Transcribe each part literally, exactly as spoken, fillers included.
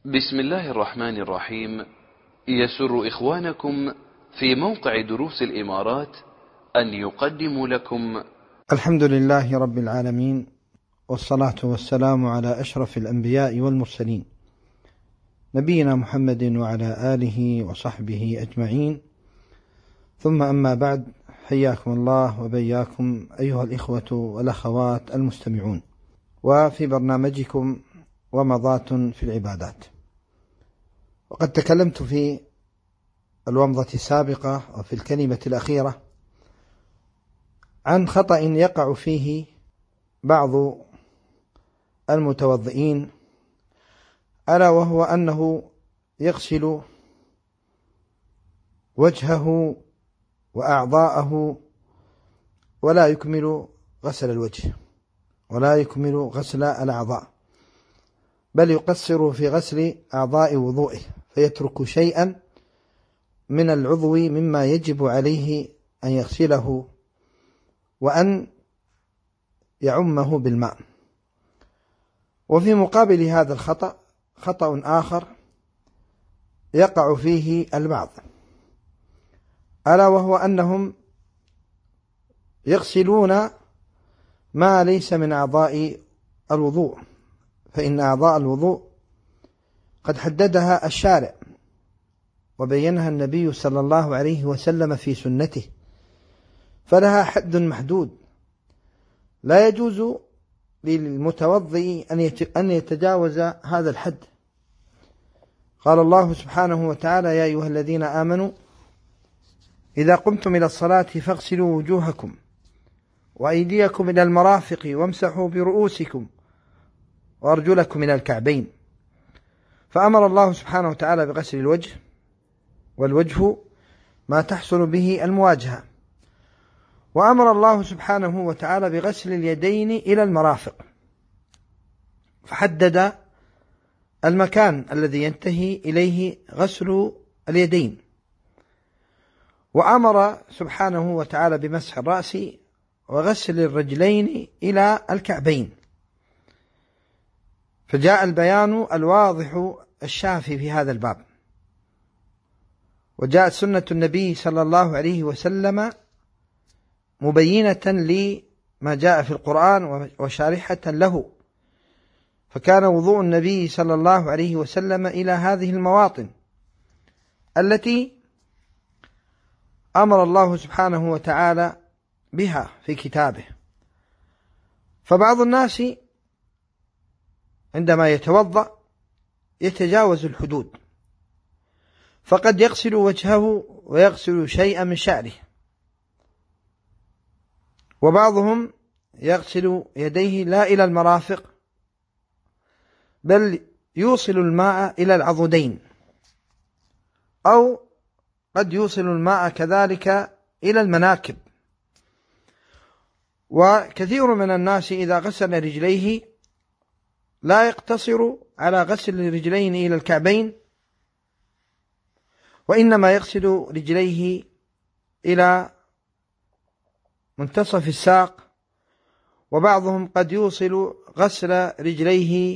بسم الله الرحمن الرحيم. يسر إخوانكم في موقع دروس الإمارات أن يقدموا لكم الحمد لله رب العالمين، والصلاة والسلام على أشرف الأنبياء والمرسلين، نبينا محمد وعلى آله وصحبه أجمعين، ثم أما بعد. حياكم الله وبياكم أيها الإخوة والأخوات المستمعون، وفي برنامجكم ومضات في العبادات. وقد تكلمت في الومضة السابقة وفي الكلمة الأخيرة عن خطأ يقع فيه بعض المتوضئين، ألا وهو أنه يغسل وجهه وأعضاءه ولا يكمل غسل الوجه ولا يكمل غسل الأعضاء، بل يقصر في غسل أعضاء وضوئه، فيترك شيئا من العضو مما يجب عليه أن يغسله وأن يعمه بالماء. وفي مقابل هذا الخطأ خطأ آخر يقع فيه البعض، ألا وهو أنهم يغسلون ما ليس من أعضاء الوضوء، فإن أعضاء الوضوء قد حددها الشارع وبينها النبي صلى الله عليه وسلم في سنته، فلها حد محدود، لا يجوز للمتوضئ أن يتجاوز هذا الحد. قال الله سبحانه وتعالى: يا أيها الذين آمنوا إذا قمتم إلى الصلاة فاغسلوا وجوهكم وأيديكم إلى المرافق وامسحوا برؤوسكم وأرجلكم إلى الكعبين. فأمر الله سبحانه وتعالى بغسل الوجه، والوجه ما تحصل به المواجهة، وأمر الله سبحانه وتعالى بغسل اليدين إلى المرافق، فحدد المكان الذي ينتهي إليه غسل اليدين، وأمر سبحانه وتعالى بمسح الرأس وغسل الرجلين إلى الكعبين. فجاء البيان الواضح الشافي في هذا الباب، وجاءت سنة النبي صلى الله عليه وسلم مبينة لما جاء في القرآن وشارحة له، فكان وضوء النبي صلى الله عليه وسلم إلى هذه المواطن التي أمر الله سبحانه وتعالى بها في كتابه. فبعض الناس عندما يتوضأ يتجاوز الحدود، فقد يغسل وجهه ويغسل شيئا من شعره، وبعضهم يغسل يديه لا إلى المرافق بل يوصل الماء إلى العضدين، أو قد يوصل الماء كذلك إلى المناكب. وكثير من الناس إذا غسل رجليه لا يقتصر على غسل الرجلين إلى الكعبين، وإنما يغسل رجليه إلى منتصف الساق، وبعضهم قد يوصل غسل رجليه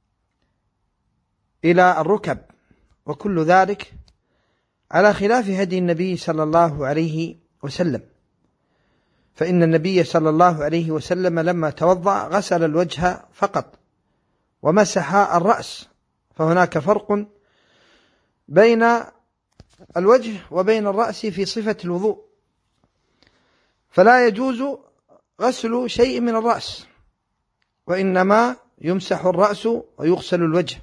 إلى الركب، وكل ذلك على خلاف هدي النبي صلى الله عليه وسلم. فإن النبي صلى الله عليه وسلم لما توضأ غسل الوجه فقط ومسح الرأس، فهناك فرق بين الوجه وبين الرأس في صفة الوضوء، فلا يجوز غسل شيء من الرأس، وإنما يمسح الرأس ويغسل الوجه.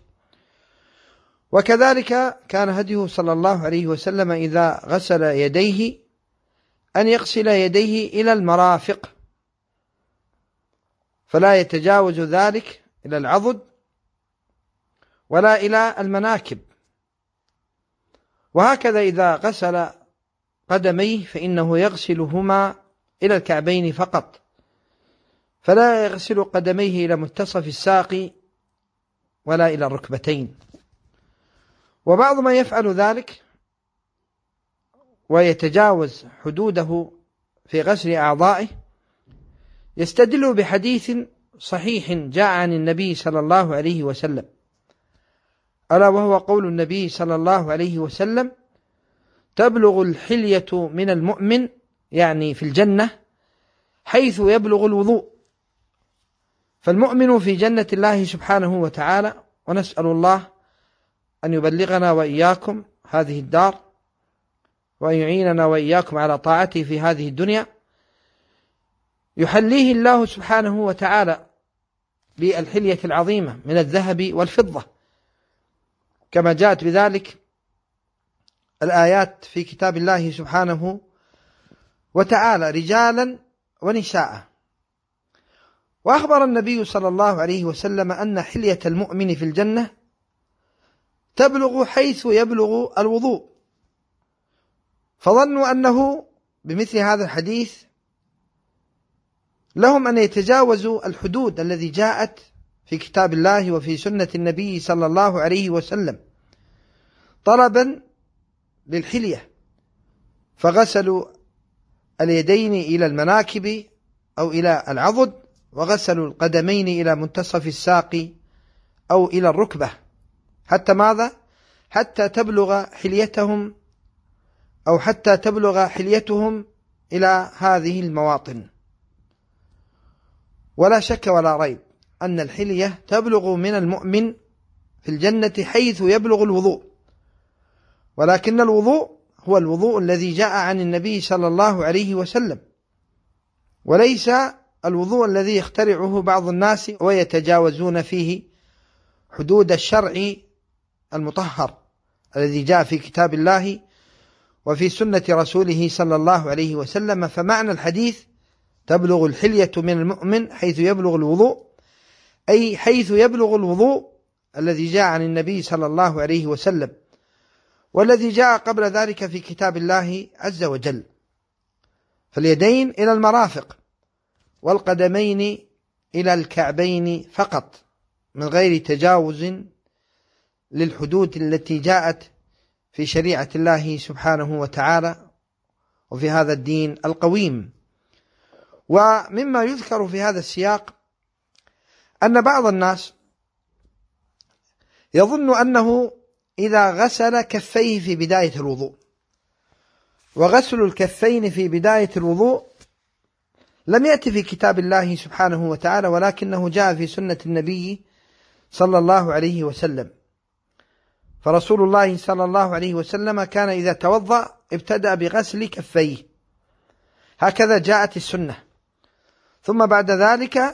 وكذلك كان هديه صلى الله عليه وسلم إذا غسل يديه أن يغسل يديه إلى المرافق، فلا يتجاوز ذلك إلى العضد ولا إلى المناكب. وهكذا إذا غسل قدميه فإنه يغسلهما إلى الكعبين فقط، فلا يغسل قدميه إلى منتصف الساق ولا إلى الركبتين. وبعض من يفعل ذلك ويتجاوز حدوده في غسل أعضائه يستدل بحديث صحيح جاء عن النبي صلى الله عليه وسلم ألا وهو قول النبي صلى الله عليه وسلم: تبلغ الحلية من المؤمن، يعني في الجنة، حيث يبلغ الوضوء. فالمؤمن في جنة الله سبحانه وتعالى، ونسأل الله أن يبلغنا وإياكم هذه الدار، وأن يعيننا وإياكم على طاعته في هذه الدنيا. يحليه الله سبحانه وتعالى بالحلية العظيمة من الذهب والفضة، كما جاءت بذلك الآيات في كتاب الله سبحانه وتعالى، رجالا ونساء. وأخبر النبي صلى الله عليه وسلم أن حلية المؤمن في الجنة تبلغ حيث يبلغ الوضوء، فظنوا أنه بمثل هذا الحديث لهم أن يتجاوزوا الحدود الذي جاءت في كتاب الله وفي سنة النبي صلى الله عليه وسلم طلبا للحلية، فغسلوا اليدين إلى المناكب أو إلى العضد، وغسلوا القدمين إلى منتصف الساق أو إلى الركبة، حتى ماذا؟ حتى تبلغ حليتهم أو حتى تبلغ حليتهم إلى هذه المواطن. ولا شك ولا ريب أن الحلية تبلغ من المؤمن في الجنة حيث يبلغ الوضوء، ولكن الوضوء هو الوضوء الذي جاء عن النبي صلى الله عليه وسلم، وليس الوضوء الذي يخترعه بعض الناس ويتجاوزون فيه حدود الشرع المطهر الذي جاء في كتاب الله وفي سنة رسوله صلى الله عليه وسلم. فمعنى الحديث تبلغ الحلية من المؤمن حيث يبلغ الوضوء، أي حيث يبلغ الوضوء الذي جاء عن النبي صلى الله عليه وسلم، والذي جاء قبل ذلك في كتاب الله عز وجل. فاليدين إلى المرافق، والقدمين إلى الكعبين فقط، من غير تجاوز للحدود التي جاءت في شريعة الله سبحانه وتعالى وفي هذا الدين القويم. ومما يذكر في هذا السياق أن بعض الناس يظن أنه إذا غسل كفيه في بداية الوضوء، وغسل الكفين في بداية الوضوء لم يأتي في كتاب الله سبحانه وتعالى، ولكنه جاء في سنة النبي صلى الله عليه وسلم. فرسول الله صلى الله عليه وسلم كان إذا توضأ ابتدأ بغسل كفيه، هكذا جاءت السنة، ثم بعد ذلك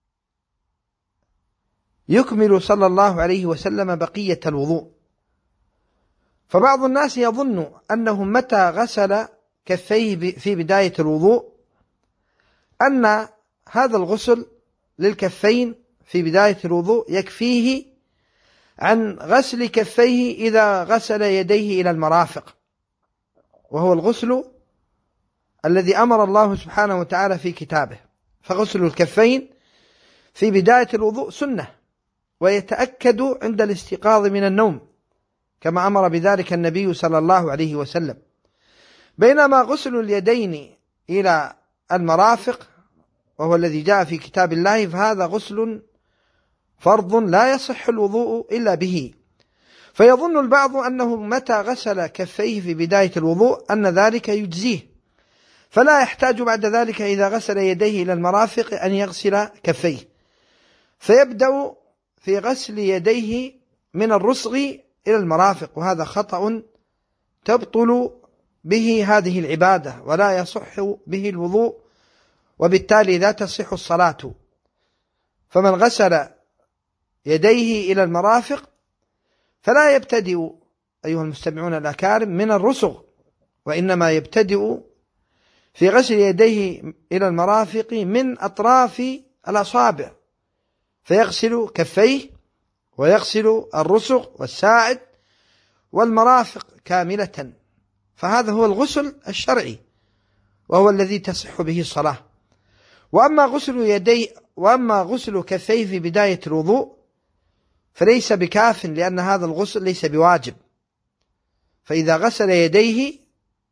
يكمل صلى الله عليه وسلم بقية الوضوء. فبعض الناس يظن أنه متى غسل كفيه في بداية الوضوء أن هذا الغسل للكفين في بداية الوضوء يكفيه عن غسل كفيه إذا غسل يديه إلى المرافق، وهو الغسل الذي أمر الله سبحانه وتعالى في كتابه. فغسل الكفين في بداية الوضوء سنة، ويتأكد عند الاستيقاظ من النوم كما أمر بذلك النبي صلى الله عليه وسلم. بينما غسل اليدين إلى المرافق وهو الذي جاء في كتاب الله فهذا غسل فرض لا يصح الوضوء إلا به. فيظن البعض أنه متى غسل كفيه في بداية الوضوء أن ذلك يجزيه، فلا يحتاج بعد ذلك إذا غسل يديه إلى المرافق أن يغسل كفيه، فيبدأ في غسل يديه من الرسغ إلى المرافق، وهذا خطأ تبطل به هذه العبادة ولا يصح به الوضوء، وبالتالي لا تصح الصلاة. فمن غسل يديه إلى المرافق فلا يبتدئ أيها المستمعون الأكارم من الرسغ، وإنما يبتدئ في غسل يديه إلى المرافق من أطراف الأصابع، فيغسل كفيه ويغسل الرسغ والساعد والمرافق كاملة. فهذا هو الغسل الشرعي وهو الذي تصح به الصلاة. وأما غسل يدي وأما غسل كفيه في بداية الوضوء فليس بكاف، لأن هذا الغسل ليس بواجب. فإذا غسل يديه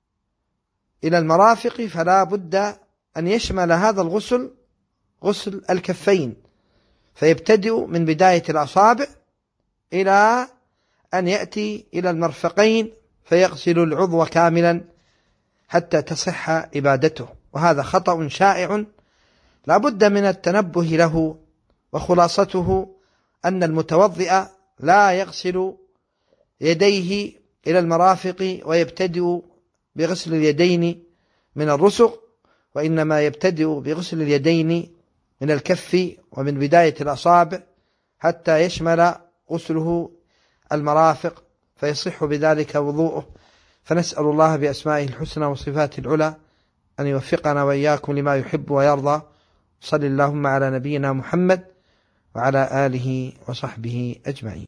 إلى المرافق فلا بد أن يشمل هذا الغسل غسل الكفين، فيبتدئ من بداية الأصابع إلى أن يأتي إلى المرفقين فيغسل العضو كاملا حتى تصح عبادته، وهذا خطأ شائع لا بد من التنبه له. وخلاصته أن المتوضئ لا يغسل يديه إلى المرافق ويبتدئ بغسل اليدين من الرسغ، وإنما يبتدئ بغسل اليدين من الكف ومن بداية الأصابع حتى يشمل غسله المرافق فيصح بذلك وضوءه. فنسأل الله بأسمائه الحسنى وصفاته العلى أن يوفقنا وإياكم لما يحب ويرضى. صلى اللهم على نبينا محمد وعلى آله وصحبه أجمعين.